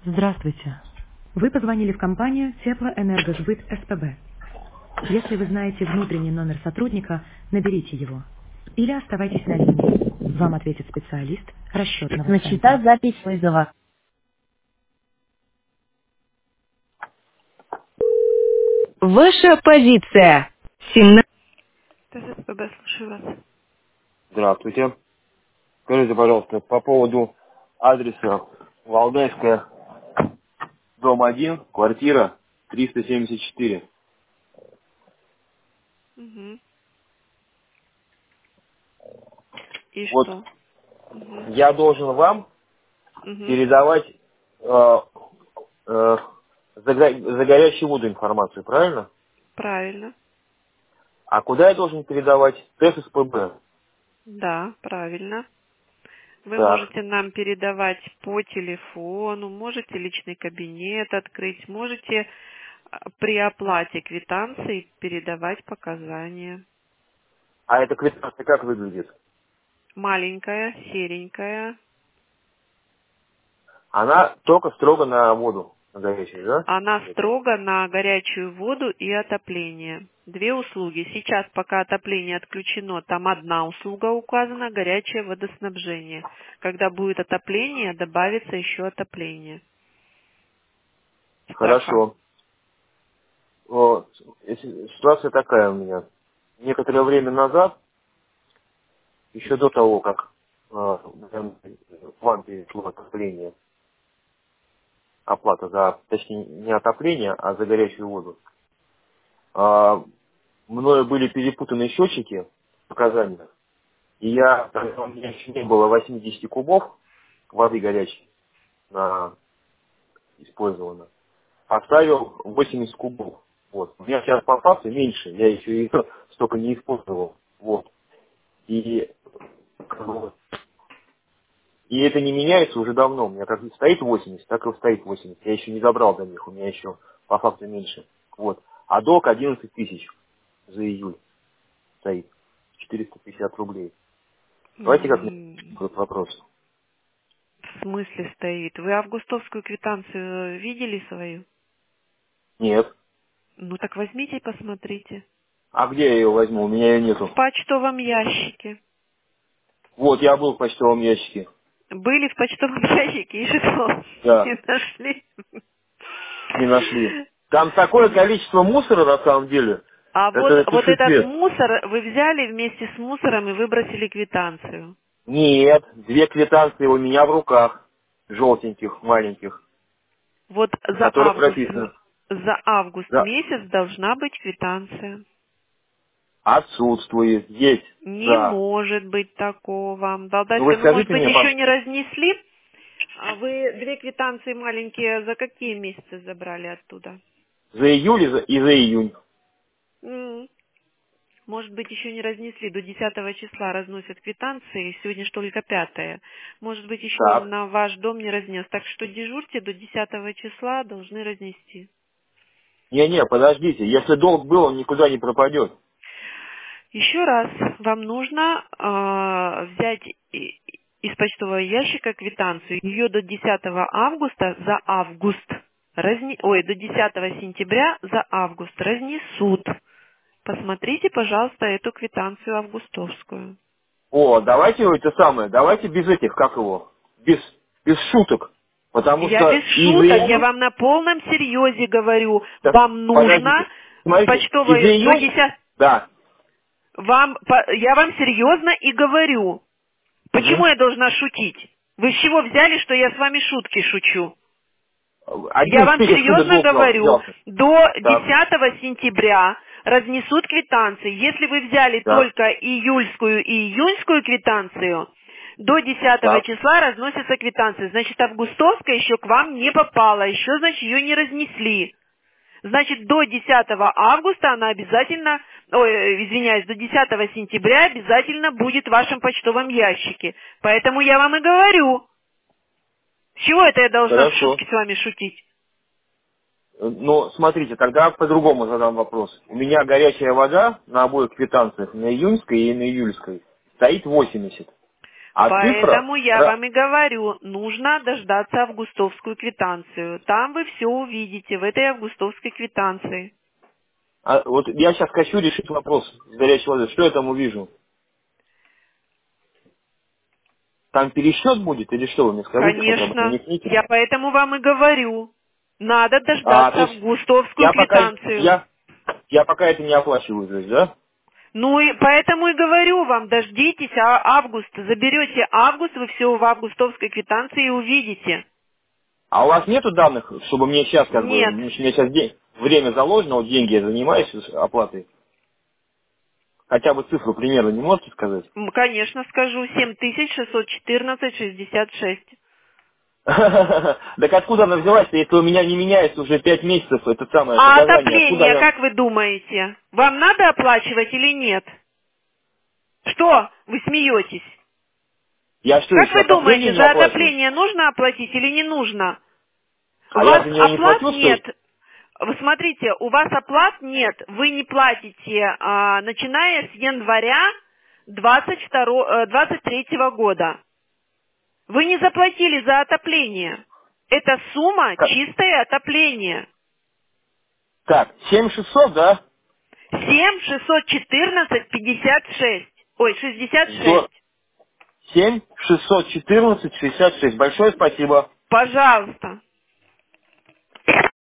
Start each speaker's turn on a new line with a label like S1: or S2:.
S1: Здравствуйте. Вы позвонили в компанию Теплоэнергосбыт СПБ. Если вы знаете внутренний номер сотрудника, наберите его. Или оставайтесь на линии. Вам ответит специалист расчетного
S2: Начата
S1: центра.
S2: запись вызова. Ваша позиция. 17. ТСПБ, слушаю вас.
S3: Здравствуйте. Скажите, пожалуйста, по поводу адреса Валдайская, дом 1, квартира 374.
S2: Угу. И
S3: Вот
S2: что? Угу.
S3: я должен вам
S2: Угу.
S3: передавать за горячую воду информацию, правильно?
S2: Правильно.
S3: А куда я должен передавать? ТСПБ.
S2: Да, правильно. Вы
S3: Так.
S2: можете нам передавать по телефону, можете личный кабинет открыть, можете при оплате квитанции передавать показания.
S3: А эта квитанция как выглядит?
S2: Маленькая, серенькая.
S3: Она только строго на воду, на горячую, да?
S2: Она строго на горячую воду и отопление. Две услуги. Сейчас, пока отопление отключено, там одна услуга указана — горячее водоснабжение. Когда будет отопление, добавится еще отопление. Строка.
S3: Хорошо. Вот. Ситуация такая у меня. Некоторое время назад, еще до того, как вам перешло отопление, оплата за, точнее, не отопление, а за горячую воду, мною были перепутаны счетчики показания, и у меня еще не было 80 кубов воды горячей использовано, оставил 80 кубов. Вот. У меня сейчас по факту меньше, я еще и столько не использовал. Вот. И как бы, и это не меняется уже давно. У меня как стоит 80, так и стоит 80. Я еще не добрал до них, у меня еще по факту меньше. Вот. А долг 11 тысяч за июль стоит. 450 рублей. Давайте как мне
S2: М,
S3: этот вопрос.
S2: В смысле стоит? Вы августовскую квитанцию видели свою?
S3: Нет.
S2: Ну так возьмите и посмотрите.
S3: А где я ее возьму? У меня ее
S2: В
S3: нету.
S2: почтовом ящике.
S3: Вот, я был в почтовом ящике.
S2: Были в почтовом ящике и что?
S3: Да,
S2: Не нашли?
S3: не нашли. Там такое количество мусора на самом деле.
S2: А
S3: Это
S2: вот
S3: туши
S2: этот
S3: свет.
S2: мусор вы взяли вместе с мусором и выбросили квитанцию.
S3: Нет, две квитанции у меня в руках. Желтеньких, маленьких.
S2: Вот
S3: На которых прописано.
S2: за август
S3: Да.
S2: месяц должна быть квитанция.
S3: Отсутствует. Есть.
S2: Не
S3: Да.
S2: может быть такого.
S3: Ну вы
S2: Валдайская, ну, может
S3: скажите
S2: быть,
S3: мне,
S2: еще не разнесли? А вы две квитанции маленькие за какие месяцы забрали оттуда?
S3: за июль и за июнь.
S2: М. Может быть, еще не разнесли. До 10 числа разносят квитанции, сегодня ж только 5. Может быть, еще
S3: Так.
S2: на ваш дом не разнес. Так что дежурьте, до 10 числа должны разнести.
S3: Не-не, подождите. Если долг был, он никуда не пропадет.
S2: Еще раз, вам нужно взять из почтового ящика квитанцию. Ее до 10 августа за август, до 10 сентября за август разнесут. Посмотрите, пожалуйста, эту квитанцию августовскую.
S3: О, давайте это самое, давайте без этих, как его, без шуток. Потому
S2: Я
S3: что
S2: без
S3: и за
S2: шуток, я
S3: июнь,
S2: вам на полном серьезе говорю,
S3: так,
S2: вам нужно
S3: подождите,
S2: с
S3: смотрите, и за
S2: почтовой до
S3: июнь,
S2: 10,
S3: да,
S2: я вам серьезно и говорю. Почему
S3: угу.
S2: я должна шутить? Вы с чего взяли, что я с вами шутки шучу? Я
S3: 11
S2: вам
S3: тысяч откуда
S2: серьезно
S3: долг
S2: говорю,
S3: взялся?
S2: до
S3: Так,
S2: 10 сентября разнесут квитанции. Если вы взяли
S3: да,
S2: только июльскую и июньскую квитанцию, до 10
S3: так,
S2: числа разносятся квитанции. Значит, августовская еще к вам не попала, еще, значит, ее не разнесли. Значит, до 10 августа она обязательно, извиняюсь, до 10 сентября обязательно будет в вашем почтовом ящике. Поэтому я вам и говорю, с чего это я должна в
S3: хорошо.
S2: шутки с вами шутить?
S3: Ну, смотрите, тогда по-другому задам вопрос. У меня горячая вода на обоих квитанциях, на июньской и на июльской, стоит 80. А цифра...
S2: Поэтому я вам и говорю, нужно дождаться августовскую квитанцию. Там вы все увидите, в этой августовской квитанции.
S3: Вот я сейчас хочу решить вопрос с горячей водой. Что я там увижу? Там пересчет будет или что? Вы мне скажите хотя бы,
S2: Конечно,
S3: намекните.
S2: я поэтому вам и говорю. Надо
S3: То
S2: дождаться
S3: есть
S2: августовскую
S3: я пока,
S2: квитанцию.
S3: я пока это не оплачиваю, то есть, да?
S2: Ну и поэтому и говорю вам, дождитесь август, заберете август, вы все в августовской квитанции увидите.
S3: А у вас нету данных, чтобы мне сейчас как бы,
S2: Нет,
S3: мне сейчас время заложено, вот деньги я занимаюсь оплатой. Хотя бы цифру примерно не можете сказать?
S2: Конечно скажу, 7614,66.
S3: Так откуда она взялась, если у меня не меняется уже 5 месяцев это самое
S2: А
S3: показание? Откуда
S2: отопление,
S3: она...
S2: как вы думаете, вам надо оплачивать или нет? Что вы смеетесь?
S3: Я что,
S2: Как
S3: еще
S2: вы
S3: отопление
S2: думаете,
S3: не
S2: за
S3: оплачиваю?
S2: отопление нужно оплатить или не нужно? У
S3: А я
S2: вас
S3: за него не
S2: оплат
S3: платил, что
S2: нет.
S3: ли?
S2: Вы смотрите, у вас оплат нет. Вы не платите, начиная с января 23 года. Вы не заплатили за отопление. Это сумма чистое отопление.
S3: Так, 7600, да?
S2: 7 614 56. Ой, 66.
S3: 7 614 66. Большое спасибо.
S2: Пожалуйста.